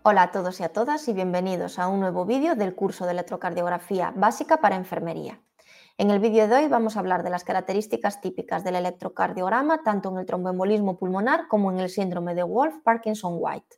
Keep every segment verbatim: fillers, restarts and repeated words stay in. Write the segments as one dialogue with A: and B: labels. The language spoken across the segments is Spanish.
A: Hola a todos y a todas y bienvenidos a un nuevo vídeo del curso de electrocardiografía básica para enfermería. En el vídeo de hoy vamos a hablar de las características típicas del electrocardiograma tanto en el tromboembolismo pulmonar como en el síndrome de Wolff-Parkinson-White.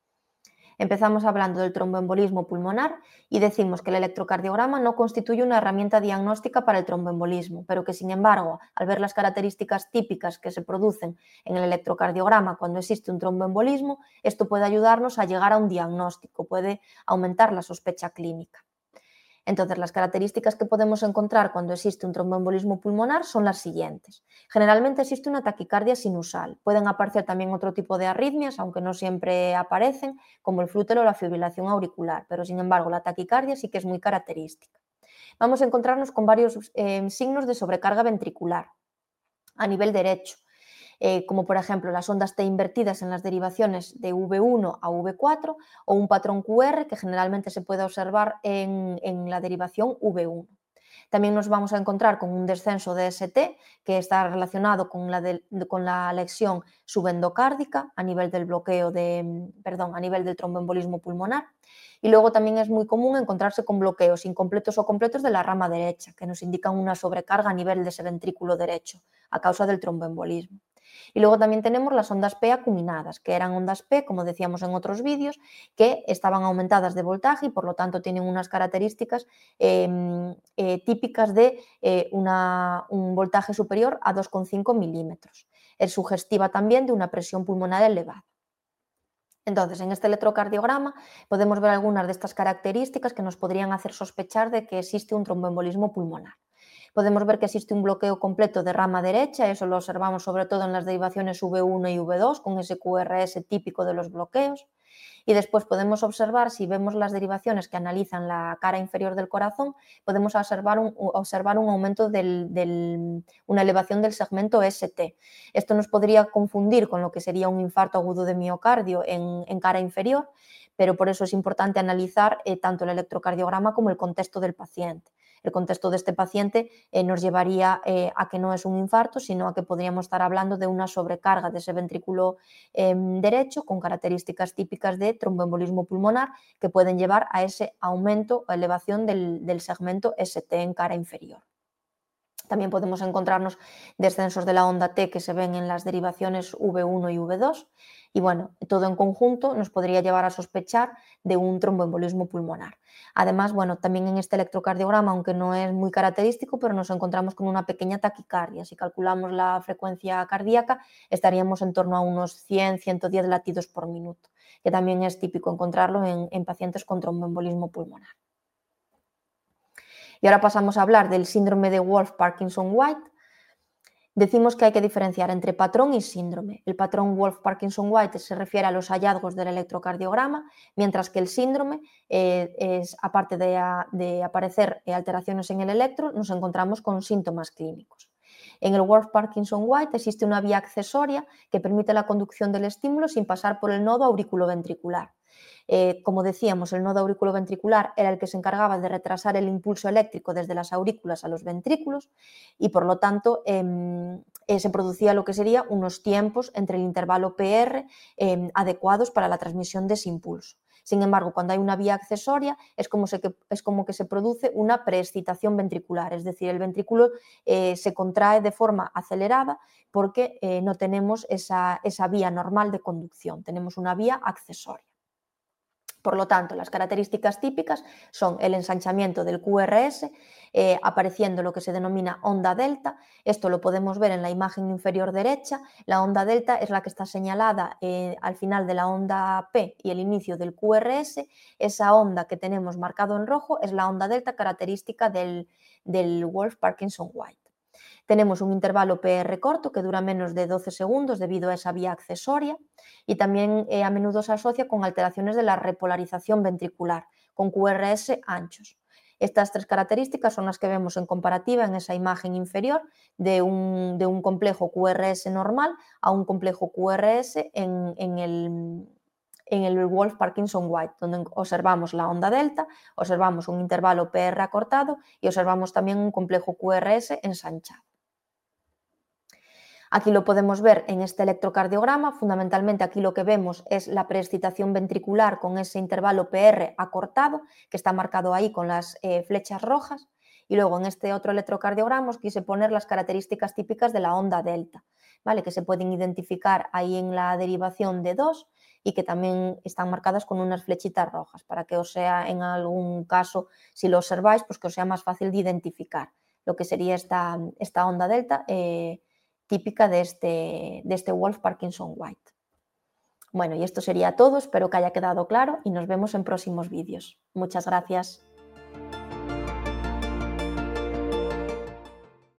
A: Empezamos hablando del tromboembolismo pulmonar y decimos que el electrocardiograma no constituye una herramienta diagnóstica para el tromboembolismo, pero que sin embargo, al ver las características típicas que se producen en el electrocardiograma cuando existe un tromboembolismo, esto puede ayudarnos a llegar a un diagnóstico, puede aumentar la sospecha clínica. Entonces, las características que podemos encontrar cuando existe un tromboembolismo pulmonar son las siguientes. Generalmente existe una taquicardia sinusal. Pueden aparecer también otro tipo de arritmias, aunque no siempre aparecen, como el flútero o la fibrilación auricular, pero sin embargo la taquicardia sí que es muy característica. Vamos a encontrarnos con varios eh, signos de sobrecarga ventricular a nivel derecho. Eh, como por ejemplo las ondas T invertidas en las derivaciones de V uno a V cuatro o un patrón Q R que generalmente se puede observar en, en la derivación V uno. También nos vamos a encontrar con un descenso de S T que está relacionado con la, de, con la lesión subendocárdica a nivel del bloqueo de, perdón, a nivel del tromboembolismo pulmonar. Y luego también es muy común encontrarse con bloqueos incompletos o completos de la rama derecha, que nos indican una sobrecarga a nivel de ese ventrículo derecho a causa del tromboembolismo. Y luego también tenemos las ondas P acuminadas, que eran ondas P, como decíamos en otros vídeos, que estaban aumentadas de voltaje y por lo tanto tienen unas características eh, eh, típicas de eh, una, un voltaje superior a dos coma cinco milímetros. Es sugestiva también de una presión pulmonar elevada. Entonces, en este electrocardiograma podemos ver algunas de estas características que nos podrían hacer sospechar de que existe un tromboembolismo pulmonar. Podemos ver que existe un bloqueo completo de rama derecha, eso lo observamos sobre todo en las derivaciones V uno y V dos, con ese Q R S típico de los bloqueos. Y después podemos observar, si vemos las derivaciones que analizan la cara inferior del corazón, podemos observar un, observar un aumento, del, del, una elevación del segmento S T. Esto nos podría confundir con lo que sería un infarto agudo de miocardio en, en cara inferior, pero por eso es importante analizar eh, tanto el electrocardiograma como el contexto del paciente. El contexto de este paciente eh, nos llevaría eh, a que no es un infarto, sino a que podríamos estar hablando de una sobrecarga de ese ventrículo eh, derecho con características típicas de tromboembolismo pulmonar que pueden llevar a ese aumento o elevación del, del segmento S T en cara inferior. También podemos encontrarnos descensos de la onda T que se ven en las derivaciones V uno y V dos y bueno, todo en conjunto nos podría llevar a sospechar de un tromboembolismo pulmonar. Además, bueno, también en este electrocardiograma, aunque no es muy característico, pero nos encontramos con una pequeña taquicardia. Si calculamos la frecuencia cardíaca, estaríamos en torno a unos cien a ciento diez latidos por minuto, que también es típico encontrarlo en, en pacientes con tromboembolismo pulmonar. Y ahora pasamos a hablar del síndrome de Wolff-Parkinson-White. Decimos que hay que diferenciar entre patrón y síndrome. El patrón Wolff-Parkinson-White se refiere a los hallazgos del electrocardiograma, mientras que el síndrome, eh, es, aparte de, a, de aparecer alteraciones en el electro, nos encontramos con síntomas clínicos. En el Wolff-Parkinson-White existe una vía accesoria que permite la conducción del estímulo sin pasar por el nodo auriculoventricular. Eh, como decíamos, el nodo auriculoventricular era el que se encargaba de retrasar el impulso eléctrico desde las aurículas a los ventrículos y por lo tanto eh, eh, se producía lo que sería unos tiempos entre el intervalo P R eh, adecuados para la transmisión de ese impulso. Sin embargo, cuando hay una vía accesoria es como, se, es como que se produce una preexcitación ventricular, es decir, el ventrículo eh, se contrae de forma acelerada porque eh, no tenemos esa, esa vía normal de conducción, tenemos una vía accesoria. Por lo tanto, las características típicas son el ensanchamiento del Q R S, eh, apareciendo lo que se denomina onda delta. Esto lo podemos ver en la imagen inferior derecha. La onda delta es la que está señalada eh, al final de la onda P y el inicio del Q R S. Esa onda que tenemos marcado en rojo es la onda delta característica del, del Wolff-Parkinson-White. Tenemos un intervalo P R corto que dura menos de doce segundos debido a esa vía accesoria y también eh, a menudo se asocia con alteraciones de la repolarización ventricular, con Q R S anchos. Estas tres características son las que vemos en comparativa en esa imagen inferior de un, de un complejo Q R S normal a un complejo Q R S en, en el, en el Wolff-Parkinson-White, donde observamos la onda delta, observamos un intervalo P R acortado y observamos también un complejo Q R S ensanchado. Aquí lo podemos ver en este electrocardiograma. Fundamentalmente aquí lo que vemos es la preexcitación ventricular con ese intervalo P R acortado, que está marcado ahí con las eh, flechas rojas. Y luego en este otro electrocardiograma os quise poner las características típicas de la onda delta, ¿vale? Que se pueden identificar ahí en la derivación de dos y que también están marcadas con unas flechitas rojas, para que os sea en algún caso, si lo observáis, pues que os sea más fácil de identificar lo que sería esta, esta onda delta eh, típica de este, de este Wolff Parkinson White. Bueno, y esto sería todo, espero que haya quedado claro y nos vemos en próximos vídeos. Muchas gracias.